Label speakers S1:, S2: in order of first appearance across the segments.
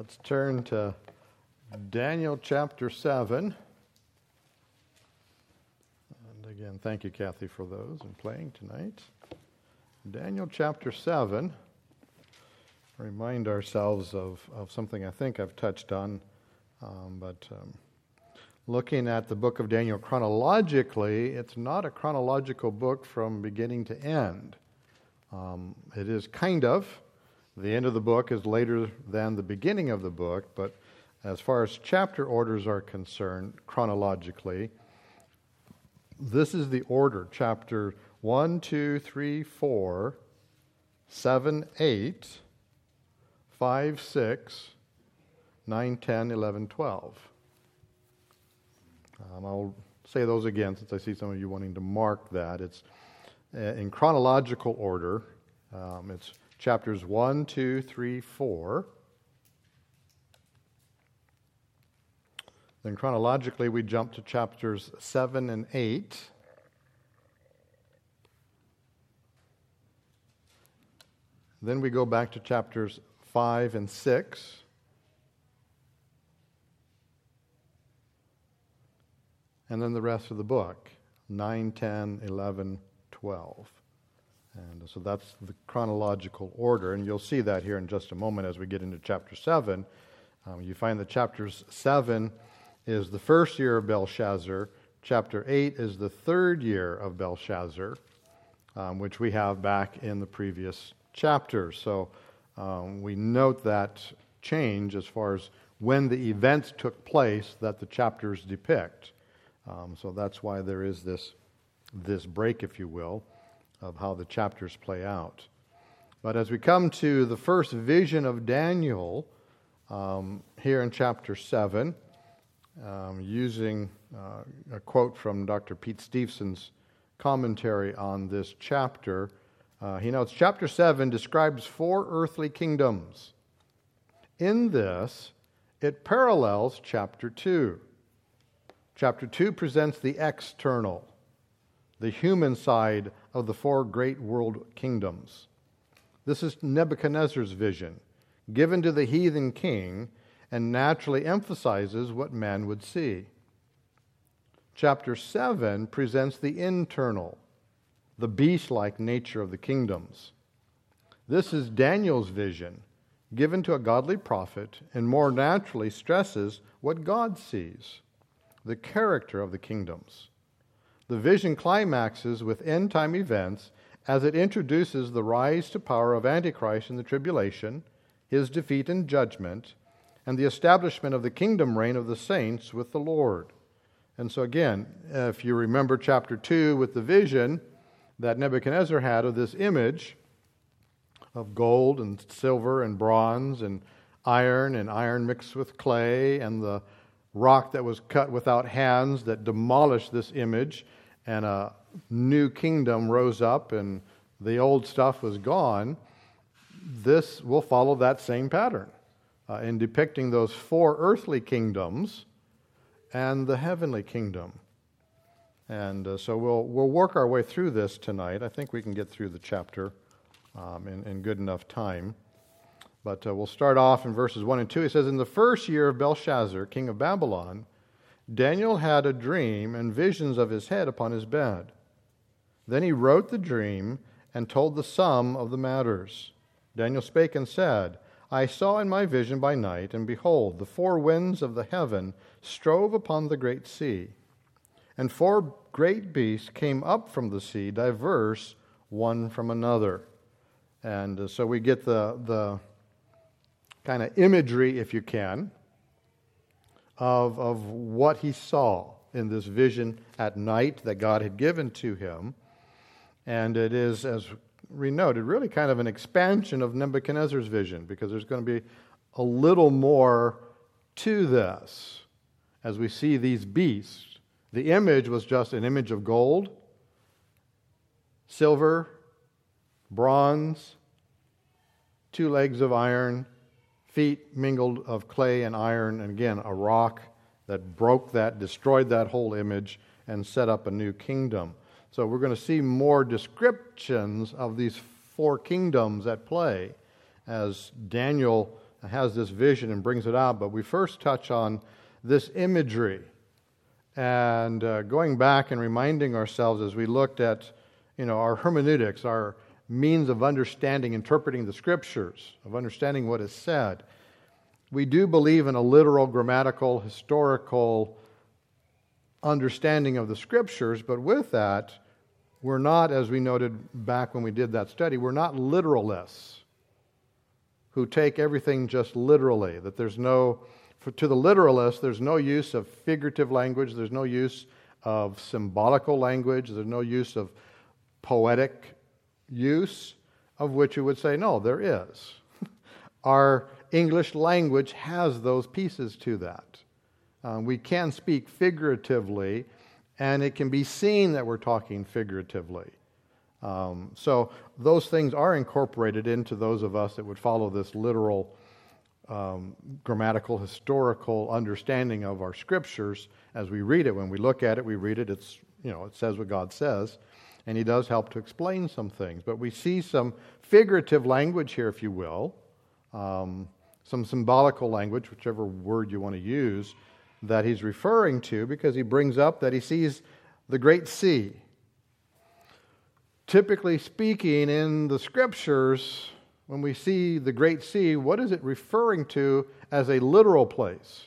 S1: Let's turn to Daniel chapter 7. And again, thank you, Kathy, for those and playing tonight. Daniel chapter 7. Remind ourselves of something I think I've touched on, but looking at the book of Daniel chronologically, it's not a chronological book from beginning to end. It is kind of. The end of the book is later than the beginning of the book, but as far as chapter orders are concerned, chronologically, this is the order. Chapter 1, 2, 3, 4, 7, 8, 5, 6, 9, 10, 11, 12. I'll say those again since I see some of you wanting to mark that. It's in chronological order. It's chapters 1, 2, 3, 4. Then chronologically we jump to chapters 7 and 8. Then we go back to chapters 5 and 6. And then the rest of the book, 9, 10, 11, 12. And so that's the chronological order, and you'll see that here in just a moment as we get into chapter 7. You find that chapter 7 is the first year of Belshazzar. Chapter 8 is the third year of Belshazzar, which we have back in the previous chapter. So we note that change as far as when the events took place that the chapters depict. So that's why there is this break, if you will, of how the chapters play out. But as we come to the first vision of Daniel, here in chapter 7, using a quote from Dr. Pete Stevenson's commentary on this chapter, he notes, chapter 7 describes 4 earthly kingdoms. In this, it parallels chapter 2. Chapter 2 presents the external, the human side of the 4 great world kingdoms. This is Nebuchadnezzar's vision, given to the heathen king, and naturally emphasizes what man would see. Chapter 7 presents the internal, the beast-like nature of the kingdoms. This is Daniel's vision, given to a godly prophet, and more naturally stresses what God sees, the character of the kingdoms. The vision climaxes with end-time events as it introduces the rise to power of Antichrist in the tribulation, his defeat and judgment, and the establishment of the kingdom reign of the saints with the Lord. And so again, if you remember chapter 2 with the vision that Nebuchadnezzar had of this image of gold and silver and bronze and iron mixed with clay, and the rock that was cut without hands that demolished this image, and a new kingdom rose up and the old stuff was gone. This will follow that same pattern in depicting those 4 earthly kingdoms and the heavenly kingdom. And so we'll work our way through this tonight. I think we can get through the chapter in good enough time. But we'll start off in verses 1 and 2. It says, in the first year of Belshazzar, king of Babylon, Daniel had a dream and visions of his head upon his bed. Then he wrote the dream and told the sum of the matters. Daniel spake and said, I saw in my vision by night, and behold, the 4 winds of the heaven strove upon the great sea. And 4 great beasts came up from the sea, diverse one from another. And so we get the kind of imagery, if you can, of what he saw in this vision at night that God had given to him. And it is, as we noted, really kind of an expansion of Nebuchadnezzar's vision, because there's going to be a little more to this as we see these beasts. The image was just an image of gold, silver, bronze, 2 legs of iron, feet mingled of clay and iron, and again, a rock that broke that, destroyed that whole image, and set up a new kingdom. So we're going to see more descriptions of these 4 kingdoms at play as Daniel has this vision and brings it out, but we first touch on this imagery. And going back and reminding ourselves as we looked at, our hermeneutics, our means of understanding, interpreting the Scriptures, of understanding what is said, we do believe in a literal, grammatical, historical understanding of the Scriptures, but with that, we're not, as we noted back when we did that study, we're not literalists who take everything just literally, that there's no, to the literalist, there's no use of figurative language, there's no use of symbolical language, there's no use of poetic use, of which you would say, no, there is. Our English language has those pieces to that. We can speak figuratively, and it can be seen that we're talking figuratively. So those things are incorporated into those of us that would follow this literal, grammatical, historical understanding of our Scriptures as we read it. When we look at it, we read it, it says what God says, and He does help to explain some things. But we see some figurative language here, if you will, some symbolical language, whichever word you want to use, that He's referring to, because He brings up that He sees the great sea. Typically speaking, in the Scriptures, when we see the great sea, what is it referring to as a literal place?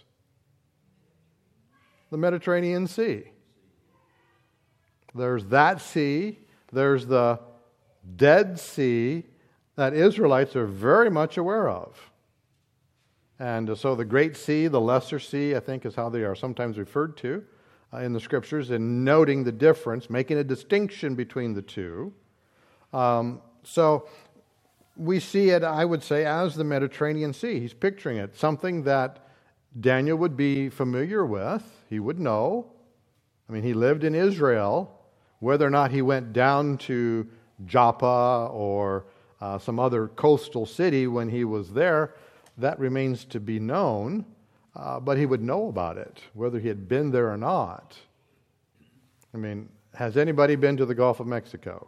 S1: The Mediterranean Sea. There's that sea, there's the Dead Sea that Israelites are very much aware of. And so the Great Sea, the Lesser Sea, I think is how they are sometimes referred to in the Scriptures, and noting the difference, making a distinction between the two. So we see it, I would say, as the Mediterranean Sea. He's picturing it, something that Daniel would be familiar with. He would know. I mean, he lived in Israel. Whether or not he went down to Joppa or some other coastal city when he was there, that remains to be known, but he would know about it, whether he had been there or not. I mean, has anybody been to the Gulf of Mexico?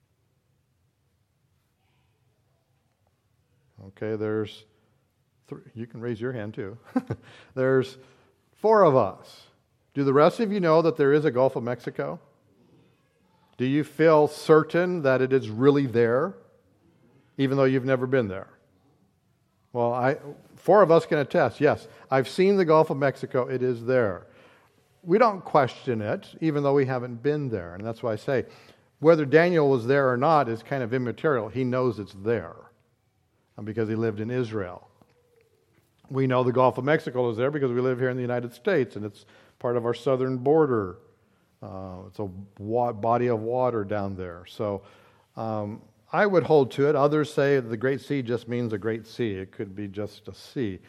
S1: Okay, there's three. You can raise your hand too. There's 4 of us. Do the rest of you know that there is a Gulf of Mexico? Do you feel certain that it is really there, even though you've never been there? Well, 4 of us can attest, yes, I've seen the Gulf of Mexico, it is there. We don't question it, even though we haven't been there. And that's why I say, whether Daniel was there or not is kind of immaterial. He knows it's there, because he lived in Israel. We know the Gulf of Mexico is there because we live here in the United States, and it's part of our southern border. It's a body of water down there. So I would hold to it. Others say the Great Sea just means a great sea. It could be just a sea.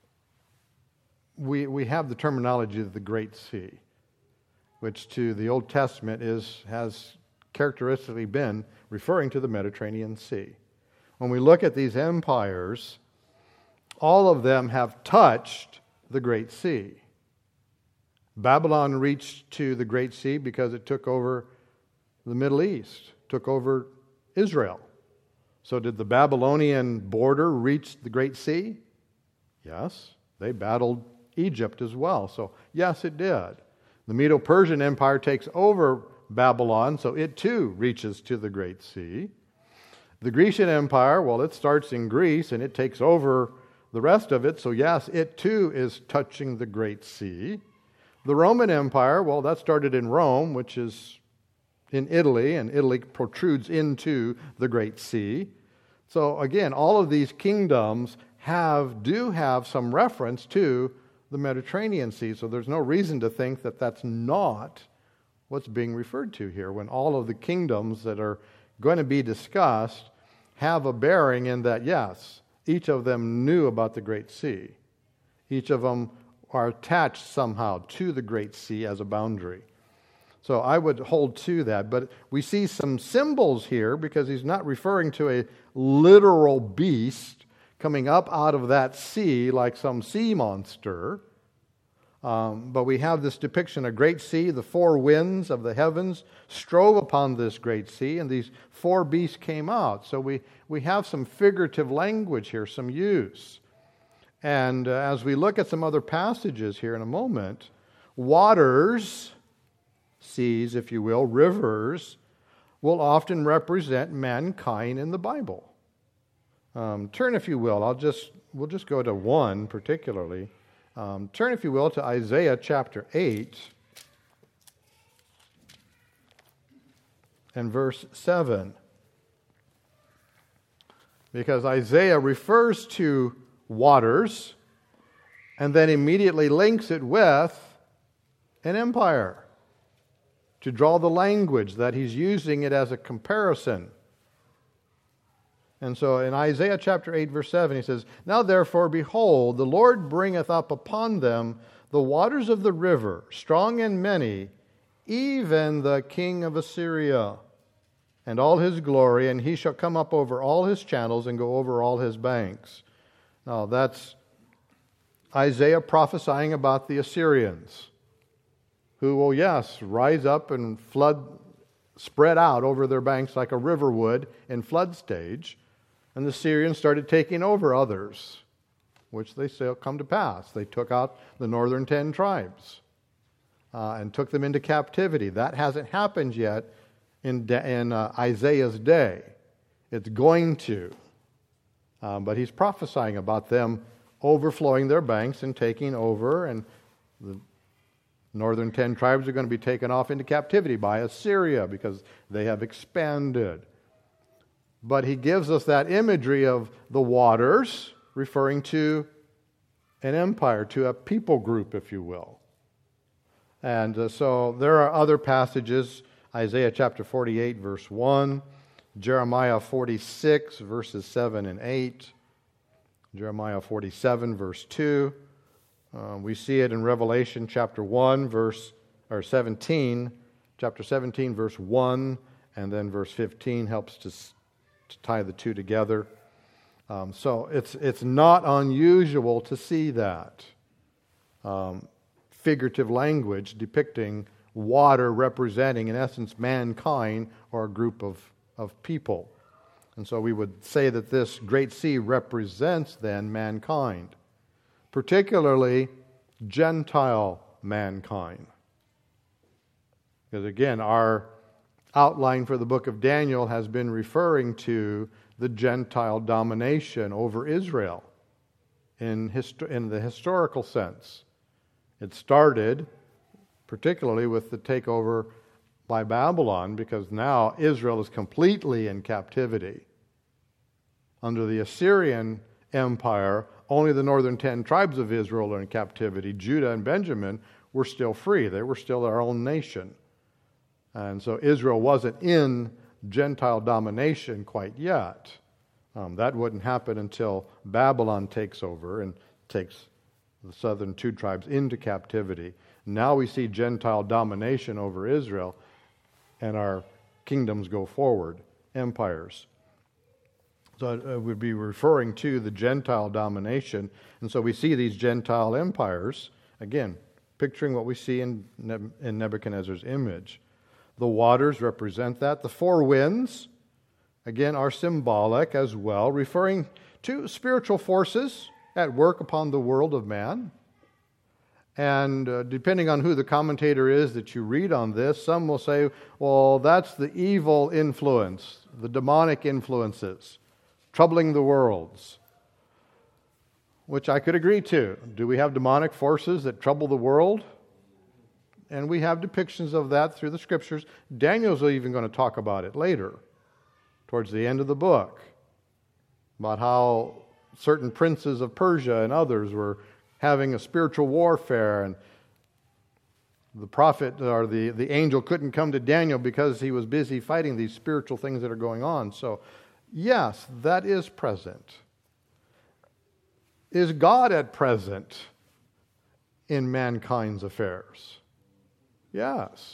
S1: We have the terminology of the Great Sea, which to the Old Testament has characteristically been referring to the Mediterranean Sea. When we look at these empires, all of them have touched the Great Sea. Babylon reached to the Great Sea because it took over the Middle East, took over Israel. So did the Babylonian border reach the Great Sea? Yes. They battled Egypt as well. So yes, it did. The Medo-Persian Empire takes over Babylon, so it too reaches to the Great Sea. The Grecian Empire, well, it starts in Greece and it takes over the rest of it, so yes, it too is touching the Great Sea. The Roman Empire, well, that started in Rome, which is in Italy, and Italy protrudes into the Great Sea. So again, all of these kingdoms do have some reference to the Mediterranean Sea, so there's no reason to think that that's not what's being referred to here, when all of the kingdoms that are going to be discussed have a bearing in that, yes, each of them knew about the Great Sea. Each of them are attached somehow to the Great Sea as a boundary. So I would hold to that. But we see some symbols here because he's not referring to a literal beast coming up out of that sea like some sea monster. But we have this depiction of great sea. The 4 winds of the heavens strove upon this great sea, and these 4 beasts came out. So we have some figurative language here, some use. And as we look at some other passages here in a moment, waters, seas, if you will, rivers, will often represent mankind in the Bible. Turn, if you will, we'll just go to one particularly. Turn, if you will, to Isaiah chapter 8 and verse 7. Because Isaiah refers to waters and then immediately links it with an empire to draw the language that he's using it as a comparison. And so in Isaiah chapter 8 verse 7 he says, "Now therefore, behold, the Lord bringeth up upon them the waters of the river, strong and many, even the king of Assyria, and all his glory, and he shall come up over all his channels and go over all his banks." Now that's Isaiah prophesying about the Assyrians, who will, yes, rise up and flood, spread out over their banks like a river would in flood stage. And the Syrians started taking over others, which they say will come to pass. They took out the northern 10 tribes and took them into captivity. That hasn't happened yet in Isaiah's day. It's going to. But he's prophesying about them overflowing their banks and taking over, and the northern 10 tribes are going to be taken off into captivity by Assyria because they have expanded. But he gives us that imagery of the waters, referring to an empire, to a people group, if you will. And so there are other passages, Isaiah chapter 48, verse 1, Jeremiah 46, verses 7 and 8, Jeremiah 47, verse 2. We see it in Revelation chapter 17, chapter 17, verse 1, and then verse 15 helps to tie the two together. So it's not unusual to see that figurative language depicting water representing, in essence, mankind or a group of people. And so we would say that this great sea represents then mankind, particularly Gentile mankind. Because again, our outline for the book of Daniel has been referring to the Gentile domination over Israel in the historical sense. It started particularly with the takeover by Babylon, because now Israel is completely in captivity. Under the Assyrian Empire, only the northern 10 tribes of Israel are in captivity. Judah and Benjamin were still free. They were still their own nation. And so Israel wasn't in Gentile domination quite yet. That wouldn't happen until Babylon takes over and takes the southern 2 tribes into captivity. Now we see Gentile domination over Israel, and our kingdoms go forward, empires. So it would be referring to the Gentile domination. And so we see these Gentile empires, again, picturing what we see in Nebuchadnezzar's image. The waters represent that. The 4 winds, again, are symbolic as well, referring to spiritual forces at work upon the world of man. And depending on who the commentator is that you read on this, some will say, well, that's the evil influence, the demonic influences, troubling the worlds, which I could agree to. Do we have demonic forces that trouble the world? And we have depictions of that through the Scriptures. Daniel's even going to talk about it later, towards the end of the book, about how certain princes of Persia and others were having a spiritual warfare, and the prophet or the angel couldn't come to Daniel because he was busy fighting these spiritual things that are going on. So, yes, that is present. Is God at present in mankind's affairs? Yes.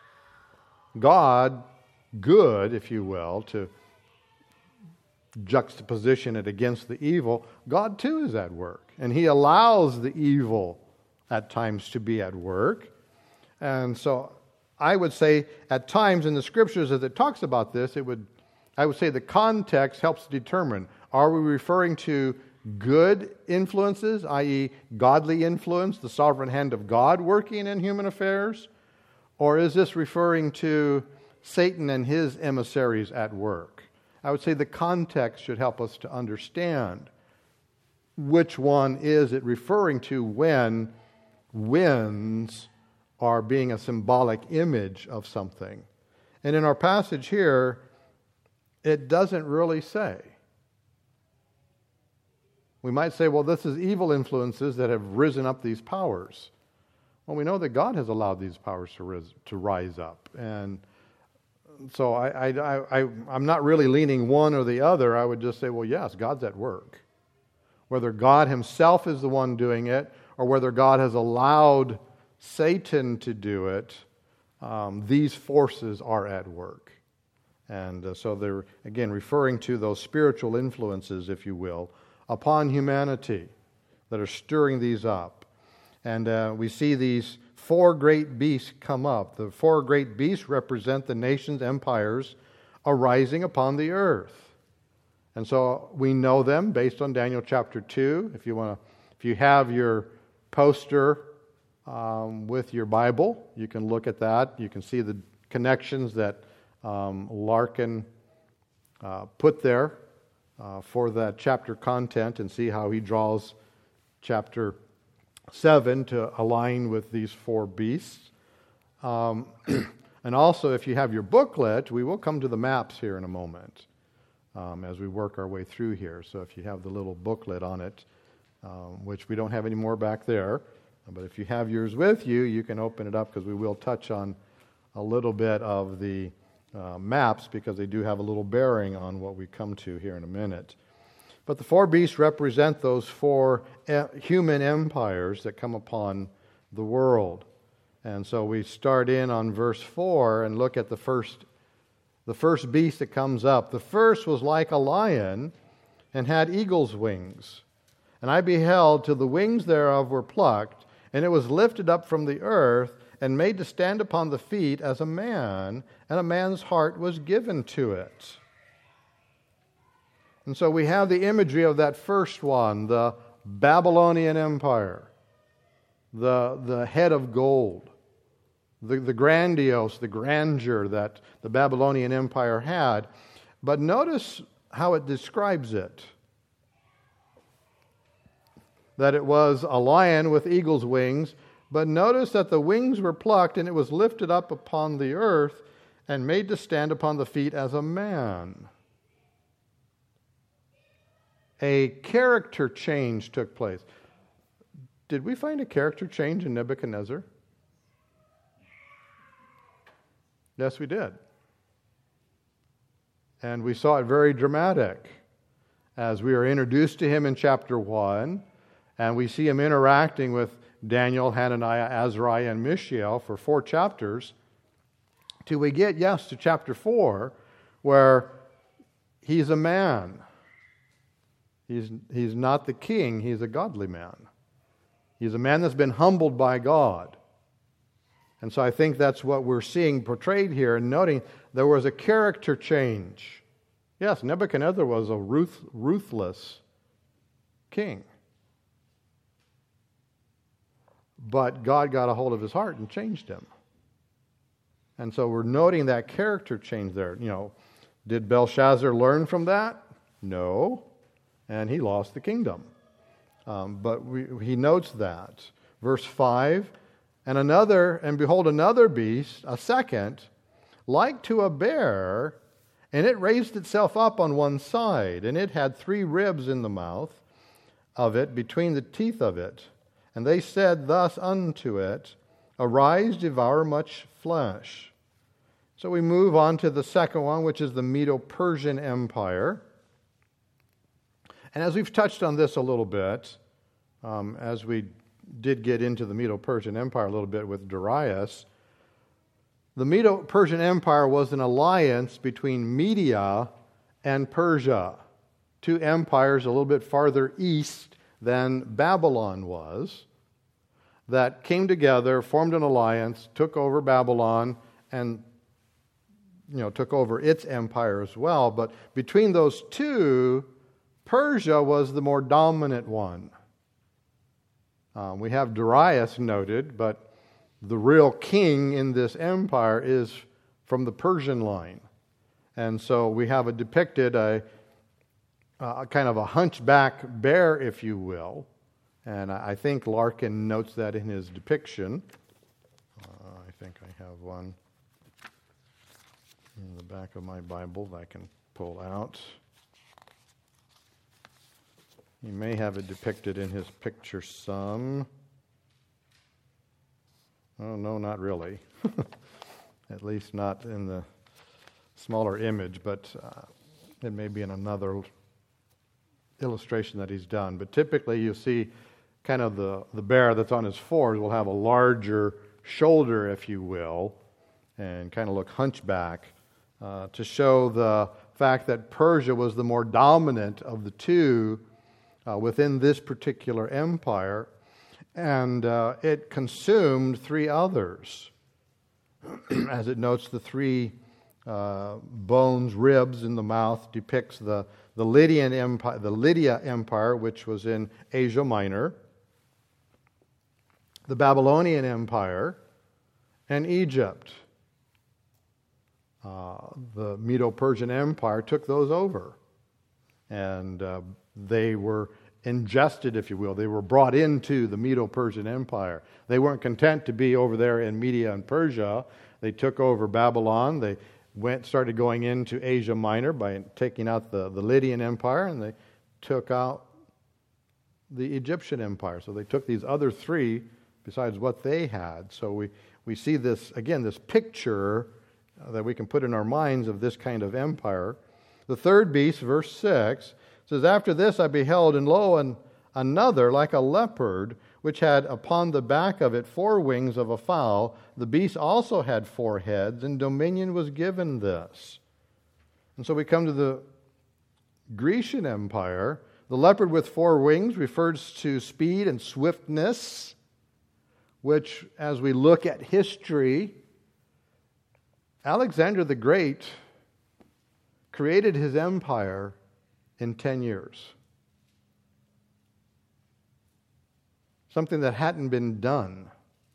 S1: God, good, if you will, to juxtaposition it against the evil, God too is at work. And He allows the evil at times to be at work. And so I would say at times in the Scriptures as it talks about this, I would say the context helps determine, are we referring to good influences, i.e. godly influence, the sovereign hand of God working in human affairs? Or is this referring to Satan and his emissaries at work? I would say the context should help us to understand which one is it referring to when winds are being a symbolic image of something. And in our passage here, it doesn't really say. We might say, well, this is evil influences that have risen up these powers. Well, we know that God has allowed these powers to rise up. And so I'm not really leaning one or the other. I would just say, well, yes, God's at work. Whether God himself is the one doing it, or whether God has allowed Satan to do it, these forces are at work. And so they're, again, referring to those spiritual influences, if you will, upon humanity that are stirring these up. And we see these four great beasts come up. The four great beasts represent the nations, empires arising upon the earth. And so we know them based on Daniel chapter 2. If you have your poster with your Bible, you can look at that. You can see the connections that Larkin put there for that chapter content, and see how he draws chapter 7 to align with these four beasts. And also, if you have your booklet, we will come to the maps here in a moment as we work our way through here. So if you have the little booklet on it, which we don't have any more back there, but if you have yours with you, you can open it up, because we will touch on a little bit of the maps, because they do have a little bearing on what we come to here in a minute. But the four beasts represent those four human empires that come upon the world. And so we start in on verse 4 and look at the first beast that comes up. The first was like a lion and had eagle's wings. And I beheld till the wings thereof were plucked, and it was lifted up from the earth and made to stand upon the feet as a man, and a man's heart was given to it. And so we have the imagery of that first one, the Babylonian Empire, the head of gold, the grandiose, the grandeur that the Babylonian Empire had. But notice how it describes it. That it was a lion with eagle's wings, but notice that the wings were plucked, and it was lifted up upon the earth and made to stand upon the feet as a man. A character change took place. Did we find a character change in Nebuchadnezzar? Yes, we did. And we saw it very dramatic as we are introduced to him in chapter 1, and we see him interacting with Daniel, Hananiah, Azariah, and Mishael for 4 chapters, till we get, to chapter 4, where he's a man. He's not the king, he's a godly man. He's a man that's been humbled by God. And so I think that's what we're seeing portrayed here, and noting there was a character change. Yes, Nebuchadnezzar was a ruthless king. But God got a hold of his heart and changed him. And so we're noting that character change there. Did Belshazzar learn from that? No. And he lost the kingdom. But he notes that. Verse 5, and behold, another beast, a second, like to a bear, and it raised itself up on one side, and it had 3 ribs in the mouth of it, between the teeth of it. And they said thus unto it, Arise, devour much flesh. So we move on to the second one, which is the Medo-Persian Empire. And as we've touched on this a little bit, as we did get into the Medo-Persian Empire a little bit with Darius, the Medo-Persian Empire was an alliance between Media and Persia, 2 empires a little bit farther east than Babylon was, that came together, formed an alliance, took over Babylon, and took over its empire as well. But between those 2 Persia was the more dominant one. We have Darius noted, but the real king in this empire is from the Persian line. And so we have depicted a kind of a hunchback bear, if you will. And I think Larkin notes that in his depiction. I think I have one in the back of my Bible that I can pull out. He may have it depicted in his picture some. Oh, no, not really. At least not in the smaller image, but it may be in another illustration that he's done. But typically you see kind of the bear that's on his fours will have a larger shoulder, if you will, and kind of look hunchback to show the fact that Persia was the more dominant of the two within this particular empire, and it consumed three others. As it notes, the three bones, ribs in the mouth depicts the Lydian Empire, the Lydia Empire, which was in Asia Minor, the Babylonian Empire, and Egypt. The Medo-Persian Empire took those over, and they were ingested, if you will. They were brought into the Medo-Persian Empire. They weren't content to be over there in Media and Persia. They took over Babylon. They started going into Asia Minor by taking out the Lydian Empire, and they took out the Egyptian Empire. So they took these other three besides what they had. So we see this, again, this picture that we can put in our minds of this kind of empire. The third beast, verse 6, says, "After this I beheld, and lo, another like a leopard, which had upon the back of it 4 wings of a fowl. The beast also had 4 heads, and dominion was given this." And so we come to the Grecian Empire. The leopard with 4 wings refers to speed and swiftness, which, as we look at history, Alexander the Great created his empire in 10 years. Something that hadn't been done.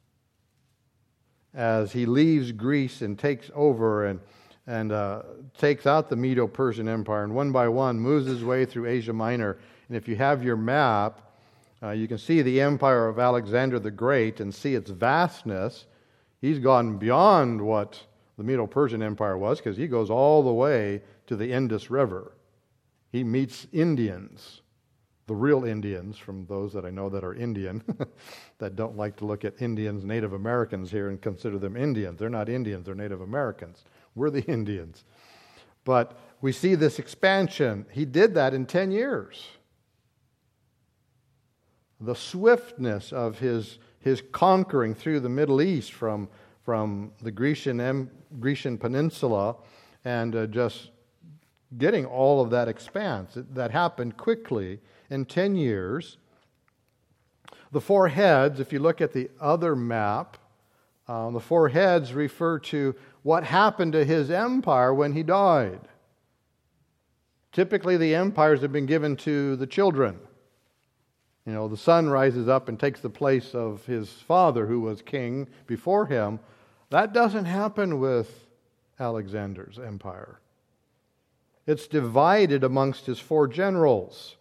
S1: As he leaves Greece and takes over and takes out the Medo-Persian Empire, and one by one moves his way through Asia Minor. And if you have your map, you can see the empire of Alexander the Great and see its vastness. He's gone beyond what the Medo-Persian Empire was, because he goes all the way to the Indus River. He meets Indians, the real Indians, from those that I know that are Indian, that don't like to look at Indians, Native Americans here and consider them Indians. They're not Indians, they're Native Americans. We're the Indians. But we see this expansion. He did that in 10 years. The swiftness of his conquering through the Middle East from the Grecian peninsula, and just getting all of that expanse. That happened quickly in 10 years. The 4 heads, if you look at the other map, the 4 heads refer to what happened to his empire when he died. Typically, the empires have been given to the children. You know, the son rises up and takes the place of his father, who was king before him. That doesn't happen with Alexander's empire. It's divided amongst his 4 generals.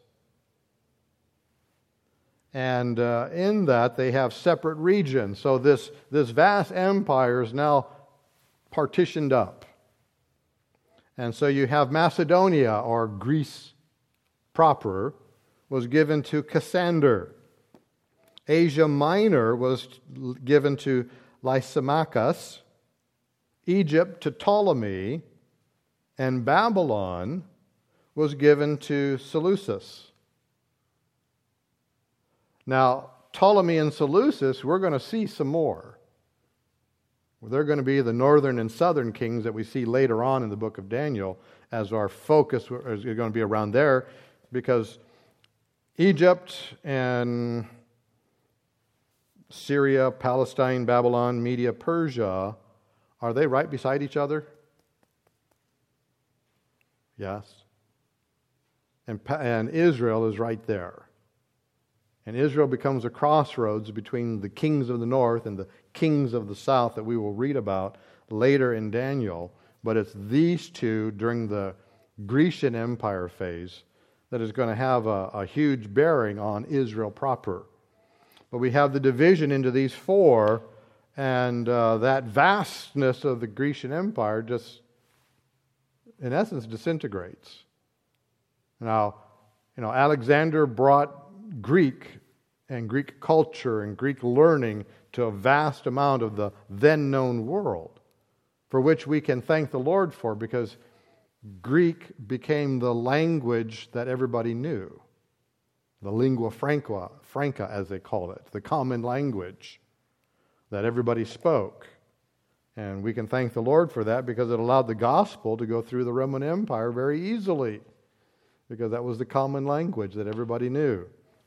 S1: And in that, they have separate regions. So this vast empire is now partitioned up. And so you have Macedonia, or Greece proper, was given to Cassander. Asia Minor was given to Lysimachus. Egypt to Ptolemy. And Babylon was given to Seleucus. Now, Ptolemy and Seleucus, we're going to see some more. They're going to be the northern and southern kings that we see later on in the book of Daniel, as our focus is going to be around there, because Egypt and Syria, Palestine, Babylon, Media, Persia, are they right beside each other? Yes. and Israel is right there. And Israel becomes a crossroads between the kings of the north and the kings of the south that we will read about later in Daniel. But it's these two during the Grecian Empire phase that is going to have a huge bearing on Israel proper. But we have the division into these four, and that vastness of the Grecian Empire just, in essence, disintegrates. Now, Alexander brought Greek and Greek culture and Greek learning to a vast amount of the then known world, for which we can thank the Lord for, because Greek became the language that everybody knew. The lingua franca, as they call it, the common language that everybody spoke. And we can thank the Lord for that, because it allowed the gospel to go through the Roman Empire very easily, because that was the common language that everybody knew.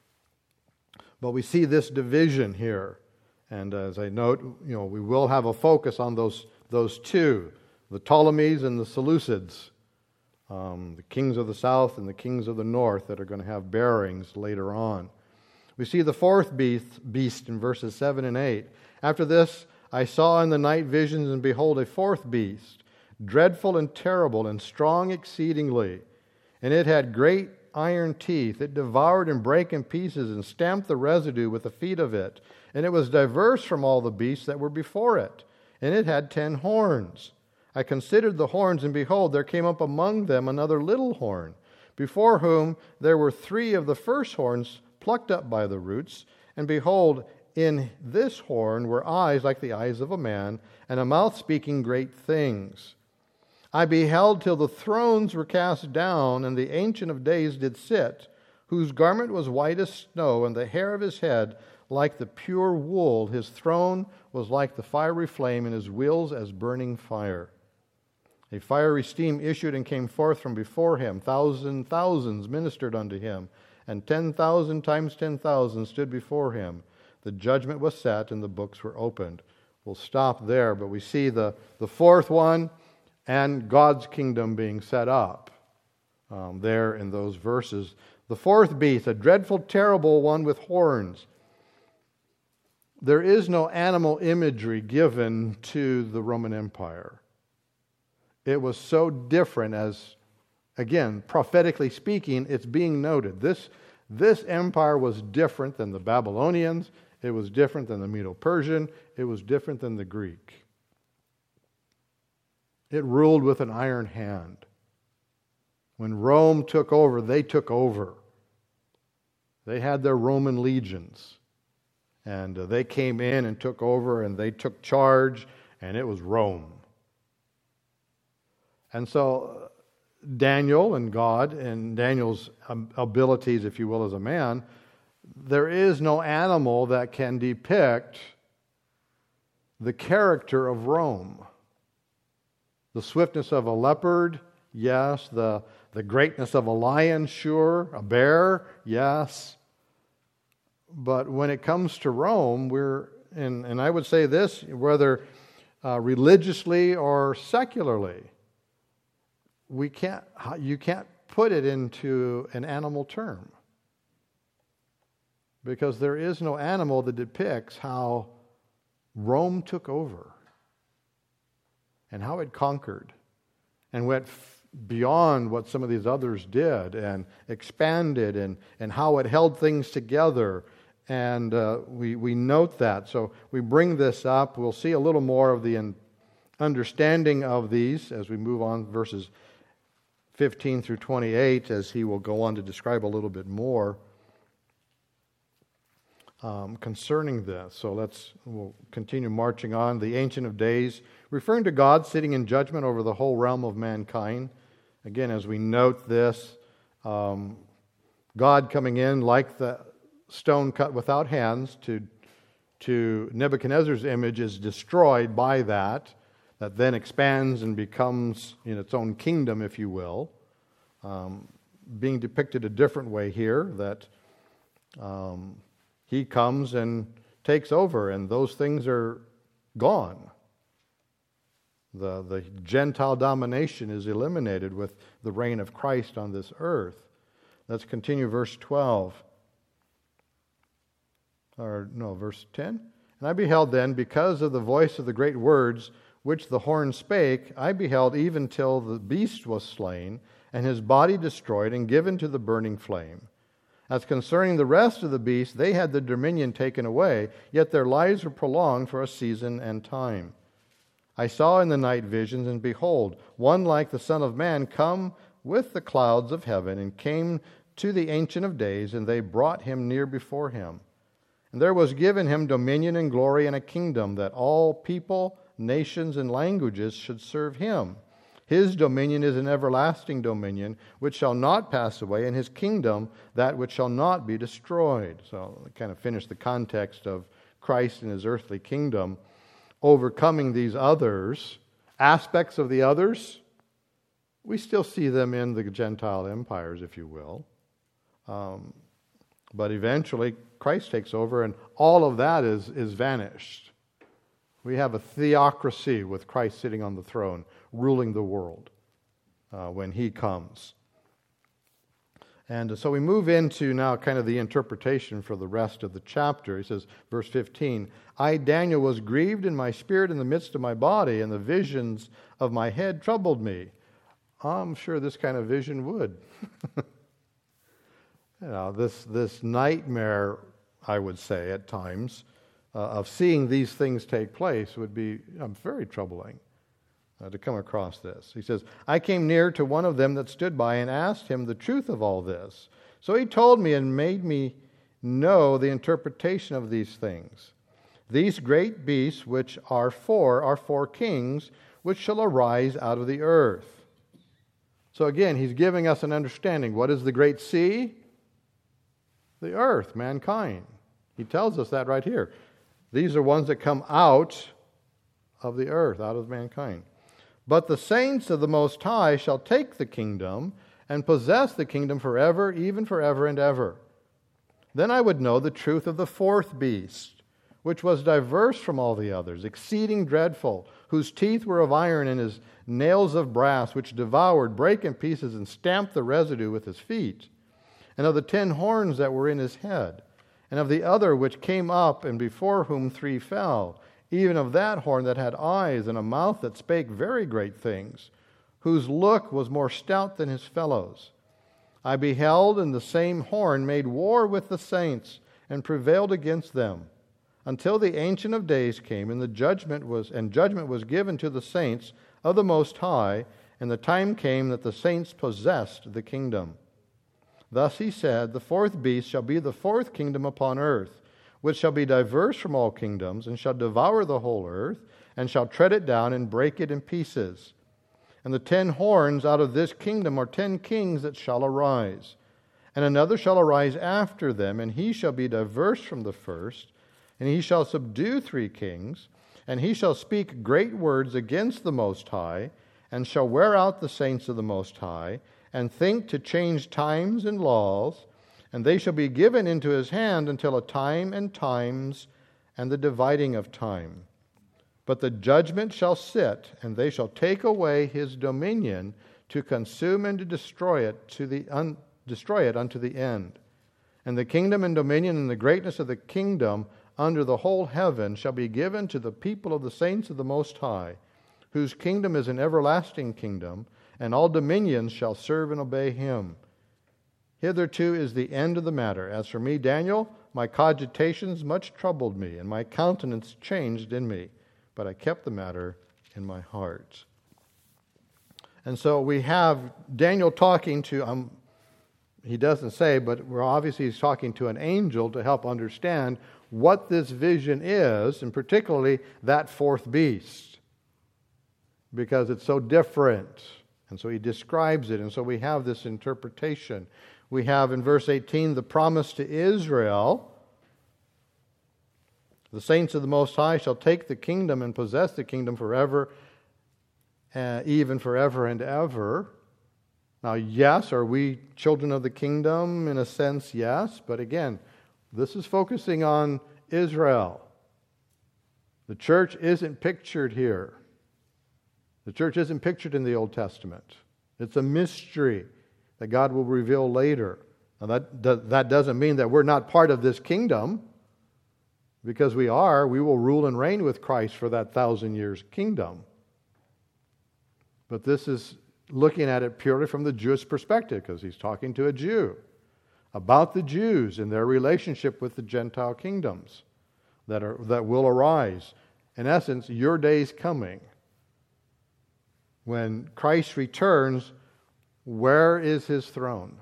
S1: But we see this division here. And as I note, we will have a focus on those two, the Ptolemies and the Seleucids, the kings of the south and the kings of the north, that are going to have bearings later on. We see the fourth beast in verses 7 and 8. After this, I saw in the night visions, and behold, a fourth beast, dreadful and terrible and strong exceedingly. And it had great iron teeth. It devoured and brake in pieces and stamped the residue with the feet of it. And it was diverse from all the beasts that were before it. And it had 10 horns. I considered the horns, and behold, there came up among them another little horn, before whom there were 3 of the first horns plucked up by the roots. And behold, in this horn were eyes like the eyes of a man, and a mouth speaking great things. I beheld till the thrones were cast down, and the Ancient of Days did sit, whose garment was white as snow, and the hair of his head like the pure wool. His throne was like the fiery flame, and his wheels as burning fire. A fiery steam issued and came forth from before him. Thousands ministered unto him, and 10,000 times 10,000 stood before him. The judgment was set, and the books were opened. We'll stop there, but we see the fourth one and God's kingdom being set up there in those verses. The fourth beast, a dreadful, terrible one with horns. There is no animal imagery given to the Roman Empire. It was so different as, again, prophetically speaking, it's being noted. This empire was different than the Babylonians. It was different than the Medo-Persian. It was different than the Greek. It ruled with an iron hand. When Rome took over, they took over. They had their Roman legions. And they came in and took over, and they took charge, and it was Rome. And so Daniel and God and Daniel's abilities, if you will, as a man, there is no animal that can depict the character of Rome. The swiftness of a leopard, yes. The greatness of a lion, sure. A bear, yes. But when it comes to Rome, and I would say this, whether religiously or secularly, you can't put it into an animal term, because there is no animal that depicts how Rome took over and how it conquered and went beyond what some of these others did and expanded, and how it held things together. And we note that. So we bring this up. We'll see a little more of the understanding of these as we move on, verses 15 through 28, as he will go on to describe a little bit more concerning this. So we'll continue marching on. The Ancient of Days, referring to God sitting in judgment over the whole realm of mankind. Again, as we note this, God coming in like the stone cut without hands to Nebuchadnezzar's image is destroyed by that then expands and becomes in its own kingdom, if you will. Being depicted a different way here, that he comes and takes over, and those things are gone. The Gentile domination is eliminated with the reign of Christ on this earth. Let's continue verse 12. Verse 10. And I beheld then, because of the voice of the great words which the horn spake, I beheld even till the beast was slain, and his body destroyed and given to the burning flame. As concerning the rest of the beasts, they had the dominion taken away, yet their lives were prolonged for a season and time. I saw in the night visions, and behold, one like the Son of Man come with the clouds of heaven, and came to the Ancient of Days, and they brought him near before him. And there was given him dominion and glory and a kingdom, that all people, nations, and languages should serve him. His dominion is an everlasting dominion, which shall not pass away, and his kingdom that which shall not be destroyed. So I kind of finish the context of Christ and his earthly kingdom, overcoming these others, aspects of the others. We still see them in the Gentile empires, if you will. But eventually, Christ takes over, and all of that is vanished. We have a theocracy with Christ sitting on the throne, ruling the world when he comes. And so we move into now kind of the interpretation for the rest of the chapter. He says, verse 15, I, Daniel, was grieved in my spirit in the midst of my body, and the visions of my head troubled me. I'm sure this kind of vision would. This nightmare, I would say at times, of seeing these things take place would be very troubling to come across this. He says, I came near to one of them that stood by and asked him the truth of all this. So he told me and made me know the interpretation of these things. These great beasts which are four kings which shall arise out of the earth. So again, he's giving us an understanding. What is the great sea? The earth, mankind. He tells us that right here. These are ones that come out of the earth, out of mankind. But the saints of the Most High shall take the kingdom and possess the kingdom forever, even forever and ever. Then I would know the truth of the fourth beast, which was diverse from all the others, exceeding dreadful, whose teeth were of iron and his nails of brass, which devoured, brake in pieces, and stamped the residue with his feet. And of the 10 horns that were in his head, and of the other which came up, and before whom 3 fell, even of that horn that had eyes and a mouth that spake very great things, whose look was more stout than his fellows. I beheld, and the same horn made war with the saints, and prevailed against them, until the Ancient of Days came, and judgment was given to the saints of the Most High, and the time came that the saints possessed the kingdom. Thus he said, the fourth beast shall be the fourth kingdom upon earth, which shall be diverse from all kingdoms, and shall devour the whole earth, and shall tread it down and break it in pieces. And the 10 horns out of this kingdom are 10 kings that shall arise. And another shall arise after them, and he shall be diverse from the first, and he shall subdue 3 kings, and he shall speak great words against the Most High, and shall wear out the saints of the Most High, and think to change times and laws, and they shall be given into his hand until a time and times and the dividing of time. But the judgment shall sit, and they shall take away his dominion to consume and to destroy it unto the end. And the kingdom and dominion and the greatness of the kingdom under the whole heaven shall be given to the people of the saints of the Most High, whose kingdom is an everlasting kingdom, and all dominions shall serve and obey him. Hitherto is the end of the matter. As for me, Daniel, my cogitations much troubled me, and my countenance changed in me. But I kept the matter in my heart. And so we have Daniel talking to, he doesn't say, but obviously he's talking to an angel to help understand what this vision is, and particularly that fourth beast, because it's so different. And so he describes it, and so we have this interpretation. We have in verse 18 the promise to Israel. The saints of the Most High shall take the kingdom and possess the kingdom forever, even forever and ever. Now, yes, are we children of the kingdom? In a sense, yes. But again, this is focusing on Israel. The church isn't pictured here. The church isn't pictured in the Old Testament. It's a mystery that God will reveal later. Now that doesn't mean that we're not part of this kingdom, because we are. We will rule and reign with Christ for that 1,000 years kingdom. But this is looking at it purely from the Jewish perspective, because he's talking to a Jew about the Jews and their relationship with the Gentile kingdoms that will arise. In essence, your day's coming. When Christ returns, where is his throne?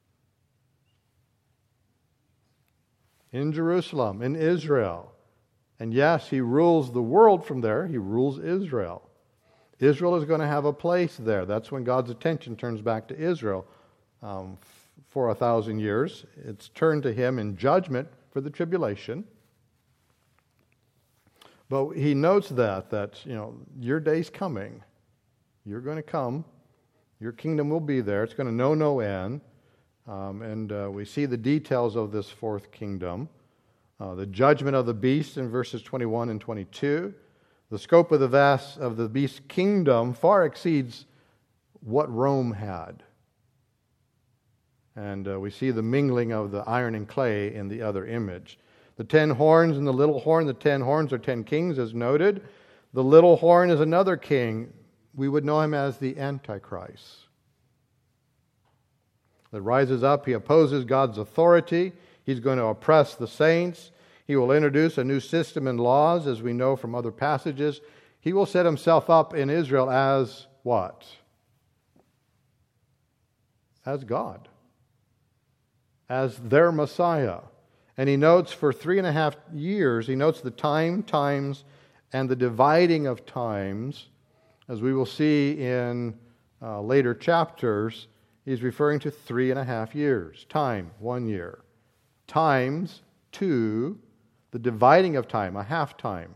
S1: In Jerusalem, in Israel. And yes, he rules the world from there. He rules Israel. Israel is going to have a place there. That's when God's attention turns back to Israel for 1,000 years. It's turned to him in judgment for the tribulation. But he notes that your day's coming. You're going to come. Your kingdom will be there. It's going to know no end. And we see the details of this fourth kingdom. The judgment of the beast in verses 21 and 22. The scope of the beast's kingdom far exceeds what Rome had. And we see the mingling of the iron and clay in the other image. The 10 horns and the little horn, the 10 horns are 10 kings, as noted. The little horn is another king. We would know him as the Antichrist. That rises up, he opposes God's authority. He's going to oppress the saints. He will introduce a new system and laws, as we know from other passages. He will set himself up in Israel as what? As God. As their Messiah. And he notes for 3.5 years, he notes the times, and the dividing of times. As we will see in later chapters, he's referring to 3.5 years. Time, 1 year. Times, 2. The dividing of time, a half time,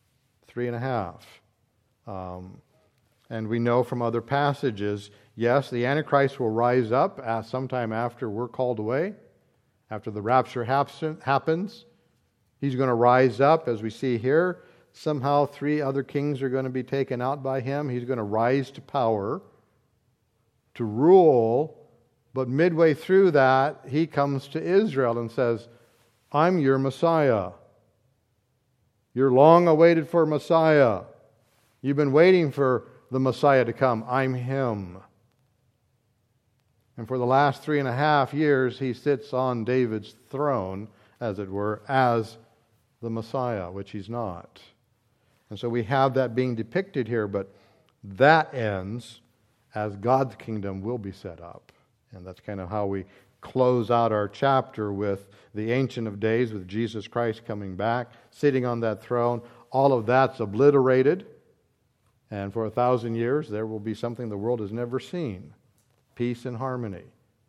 S1: 3.5. And we know from other passages, yes, the Antichrist will rise up sometime after we're called away, after the rapture happens. He's going to rise up, as we see here. Somehow 3 other kings are going to be taken out by him. He's going to rise to power, to rule. But midway through that, he comes to Israel and says, I'm your Messiah. You're long awaited for Messiah. You've been waiting for the Messiah to come. I'm him. And for the last 3.5 years, he sits on David's throne, as it were, as the Messiah, which he's not. And so we have that being depicted here, but that ends as God's kingdom will be set up. And that's kind of how we close out our chapter, with the Ancient of Days, with Jesus Christ coming back, sitting on that throne. All of that's obliterated. And for 1,000 years, there will be something the world has never seen. Peace and harmony.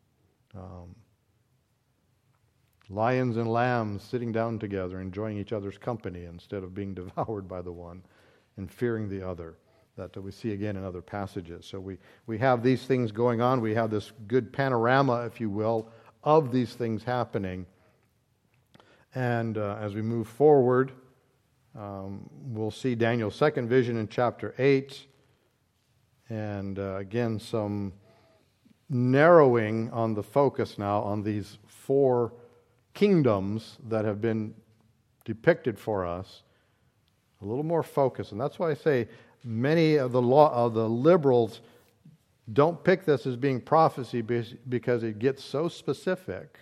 S1: Lions and lambs sitting down together, enjoying each other's company instead of being devoured by the one and fearing the other. That we see again in other passages. So we have these things going on. We have this good panorama, if you will, of these things happening. And as we move forward, we'll see Daniel's second vision in chapter 8. And again, some narrowing on the focus now on these 4 kingdoms that have been depicted for us. A little more focus. And that's why I say many of the liberals don't pick this as being prophecy because it gets so specific.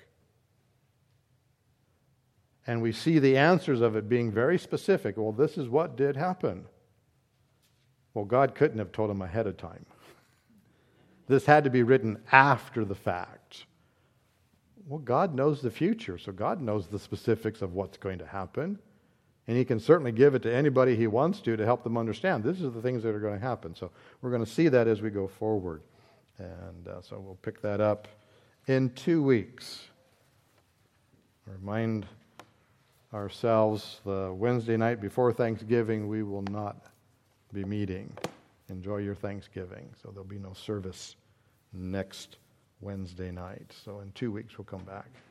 S1: And we see the answers of it being very specific. Well, this is what did happen. Well, God couldn't have told them ahead of time. This had to be written after the fact. Well, God knows the future, so God knows the specifics of what's going to happen. And he can certainly give it to anybody he wants to help them understand. This is the things that are going to happen. So we're going to see that as we go forward. And so we'll pick that up in 2 weeks. Remind ourselves the Wednesday night before Thanksgiving, we will not be meeting. Enjoy your Thanksgiving. So there'll be no service next Wednesday night. So in 2 weeks we'll come back.